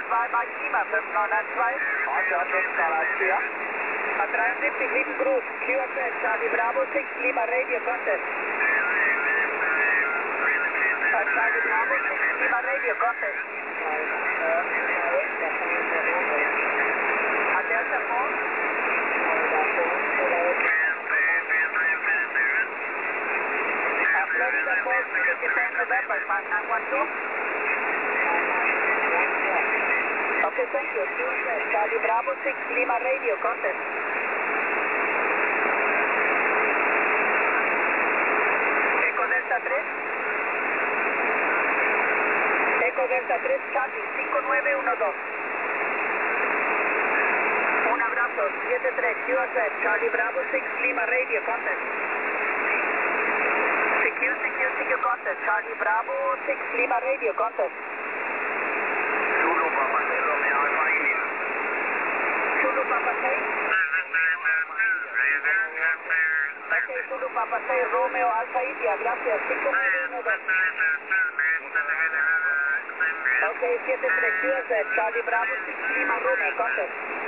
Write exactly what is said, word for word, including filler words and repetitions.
zwei bei Klima fünf neun eins zwei. Roger, fünf neun eins vier. dreiundsiebzig sieben Groß, Q S S, Charlie Bravo six, Lima Radio Contest. Charlie Bravo six, Lima Radio Contest. At Delta four. At Florida four, fifty-four November, five nine one two. Okay, thank you. Q S S, Charlie Bravo six, Lima Radio Contest. Eco Delta tres. Eco Delta tres, Charlie, cinco nueve uno dos. Un abrazo, siete tres, Q S S, Charlie Bravo six, Lima Radio Contest. C Q, C Q, C Q Contest, Charlie Bravo six, Lima Radio Contest. Zulu Papa seis Romeo Alpha India. Zulu Papa seis. Okay, Zulu Papa seis Romeo Alpha India, gracias, cinco nueve uno dos. Okay, siete tres, Q S S, Charlie Bravo six, Lima Romeo Contest.